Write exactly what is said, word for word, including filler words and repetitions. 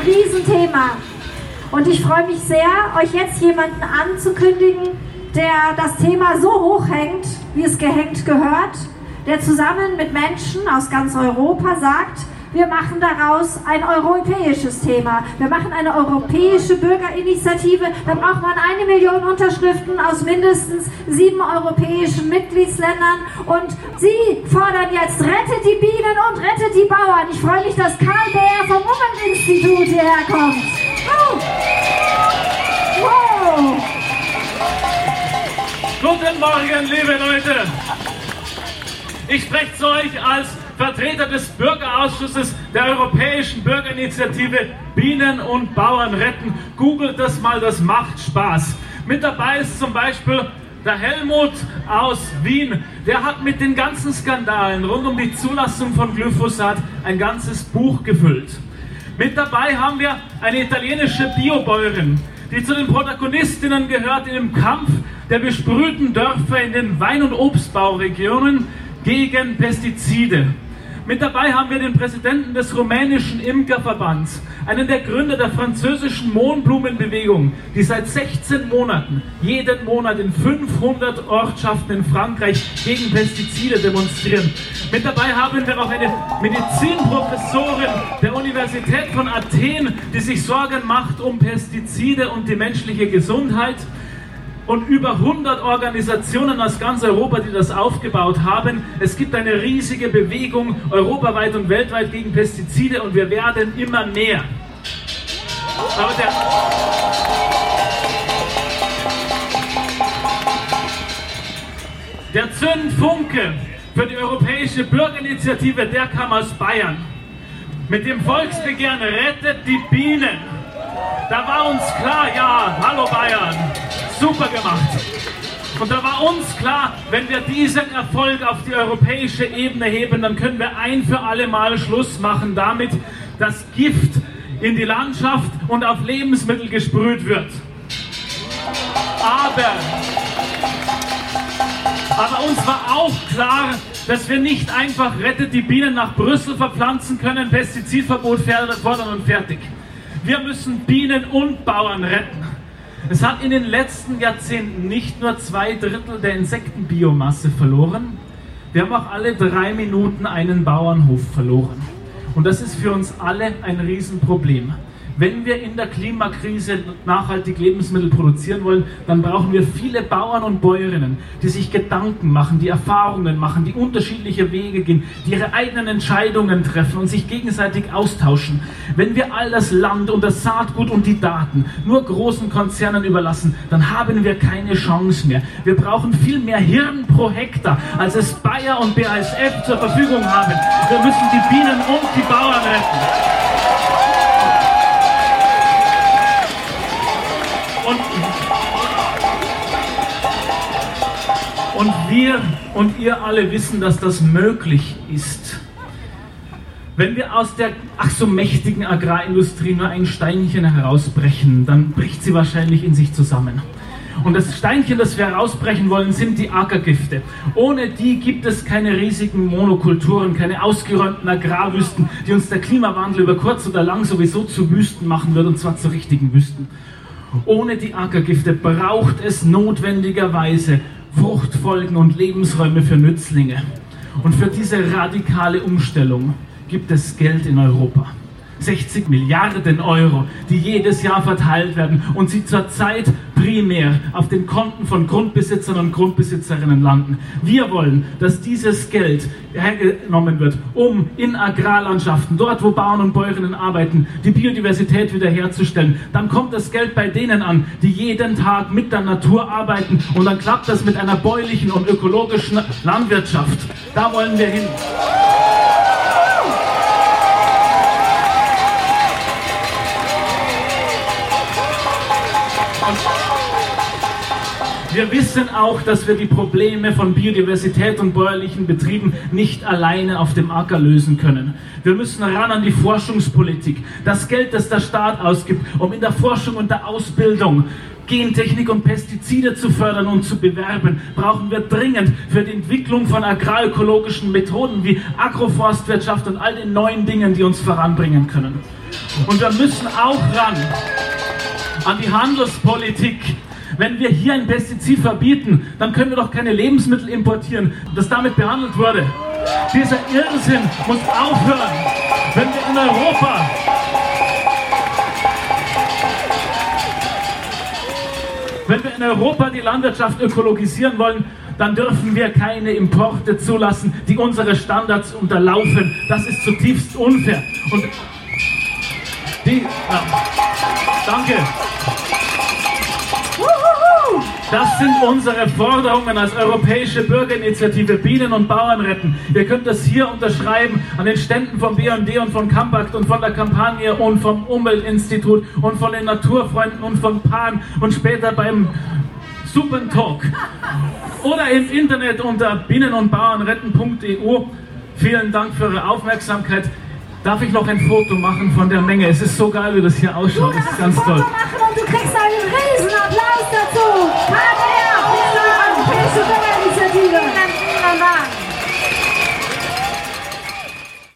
Riesenthema. Und ich freue mich sehr, euch jetzt jemanden anzukündigen, der das Thema so hoch hängt, wie es gehängt gehört, der zusammen mit Menschen aus ganz Europa sagt, wir machen daraus ein europäisches Thema. Wir machen eine europäische Bürgerinitiative. Da braucht man eine Million Unterschriften aus mindestens sieben europäischen Mitgliedsländern. Und sie fordern jetzt, rettet die Bienen und rettet die Bauern. Ich freue mich, dass Karl Beer vom Umweltinstitut hierher kommt. Oh. Wow. Guten Morgen, liebe Leute. Ich spreche zu euch als Vertreter des Bürgerausschusses der Europäischen Bürgerinitiative Bienen und Bauern retten. Googelt das mal, das macht Spaß. Mit dabei ist zum Beispiel der Helmut aus Wien. Der hat mit den ganzen Skandalen rund um die Zulassung von Glyphosat ein ganzes Buch gefüllt. Mit dabei haben wir eine italienische Biobäuerin, die zu den Protagonistinnen gehört in dem Kampf der besprühten Dörfer in den Wein- und Obstbauregionen gegen Pestizide. Mit dabei haben wir den Präsidenten des rumänischen Imkerverbands, einen der Gründer der französischen Mohnblumenbewegung, die seit sechzehn Monaten jeden Monat in fünfhundert Ortschaften in Frankreich gegen Pestizide demonstrieren. Mit dabei haben wir auch eine Medizinprofessorin der Universität von Athen, die sich Sorgen macht um Pestizide und die menschliche Gesundheit. Und über hundert Organisationen aus ganz Europa, die das aufgebaut haben. Es gibt eine riesige Bewegung europaweit und weltweit gegen Pestizide und wir werden immer mehr. Aber der, der Zündfunke für die Europäische Bürgerinitiative, der kam aus Bayern. Mit dem Volksbegehren Rettet die Bienen. Da war uns klar, ja, hallo Bayern. Super gemacht. Und da war uns klar, wenn wir diesen Erfolg auf die europäische Ebene heben, dann können wir ein für alle Mal Schluss machen damit, dass Gift in die Landschaft und auf Lebensmittel gesprüht wird. Aber, aber uns war auch klar, dass wir nicht einfach Rettet die Bienen nach Brüssel verpflanzen können, Pestizidverbot fordern und fertig. Wir müssen Bienen und Bauern retten. Es hat in den letzten Jahrzehnten nicht nur zwei Drittel der Insektenbiomasse verloren, wir haben auch alle drei Minuten einen Bauernhof verloren. Und das ist für uns alle ein Riesenproblem. Wenn wir in der Klimakrise nachhaltig Lebensmittel produzieren wollen, dann brauchen wir viele Bauern und Bäuerinnen, die sich Gedanken machen, die Erfahrungen machen, die unterschiedliche Wege gehen, die ihre eigenen Entscheidungen treffen und sich gegenseitig austauschen. Wenn wir all das Land und das Saatgut und die Daten nur großen Konzernen überlassen, dann haben wir keine Chance mehr. Wir brauchen viel mehr Hirn pro Hektar, als es Bayer und B A S F zur Verfügung haben. Wir müssen die Bienen und die Bauern retten. Und, und wir und ihr alle wissen, dass das möglich ist. Wenn wir aus der ach so mächtigen Agrarindustrie nur ein Steinchen herausbrechen, dann bricht sie wahrscheinlich in sich zusammen. Und das Steinchen, das wir herausbrechen wollen, sind die Ackergifte. Ohne die gibt es keine riesigen Monokulturen, keine ausgeräumten Agrarwüsten, die uns der Klimawandel über kurz oder lang sowieso zu Wüsten machen wird, und zwar zu richtigen Wüsten. Ohne die Ackergifte braucht es notwendigerweise Fruchtfolgen und Lebensräume für Nützlinge. Und für diese radikale Umstellung gibt es Geld in Europa. sechzig Milliarden Euro, die jedes Jahr verteilt werden und sie zurzeit primär auf den Konten von Grundbesitzern und Grundbesitzerinnen landen. Wir wollen, dass dieses Geld hergenommen wird, um in Agrarlandschaften, dort wo Bauern und Bäuerinnen arbeiten, die Biodiversität wiederherzustellen. Dann kommt das Geld bei denen an, die jeden Tag mit der Natur arbeiten, und dann klappt das mit einer bäuerlichen und ökologischen Landwirtschaft. Da wollen wir hin. Wir wissen auch, dass wir die Probleme von Biodiversität und bäuerlichen Betrieben nicht alleine auf dem Acker lösen können. Wir müssen ran an die Forschungspolitik. Das Geld, das der Staat ausgibt, um in der Forschung und der Ausbildung Gentechnik und Pestizide zu fördern und zu bewerben, brauchen wir dringend für die Entwicklung von agrarökologischen Methoden wie Agroforstwirtschaft und all den neuen Dingen, die uns voranbringen können. Und wir müssen auch ran an die Handelspolitik. Wenn wir hier ein Pestizid verbieten, dann können wir doch keine Lebensmittel importieren, das damit behandelt wurde. Dieser Irrsinn muss aufhören. Wenn wir in Europa Wenn wir in Europa die Landwirtschaft ökologisieren wollen, dann dürfen wir keine Importe zulassen, die unsere Standards unterlaufen. Das ist zutiefst unfair. Und die, ja, danke. Das sind unsere Forderungen als Europäische Bürgerinitiative Bienen und Bauern retten. Ihr könnt das hier unterschreiben an den Ständen vom B und D und von Campact und von der Kampagne und vom Umweltinstitut und von den Naturfreunden und von Pan und später beim Suppentalk. Oder im Internet unter bienen und bauern retten punkt e u. Vielen Dank für eure Aufmerksamkeit. Darf ich noch ein Foto machen von der Menge? Es ist so geil, wie das hier ausschaut. Das ist ganz toll. Foto machen und du kriegst einen riesen Applaus dazu. K D R, Europäische Bürgerinitiative. Vielen Dank.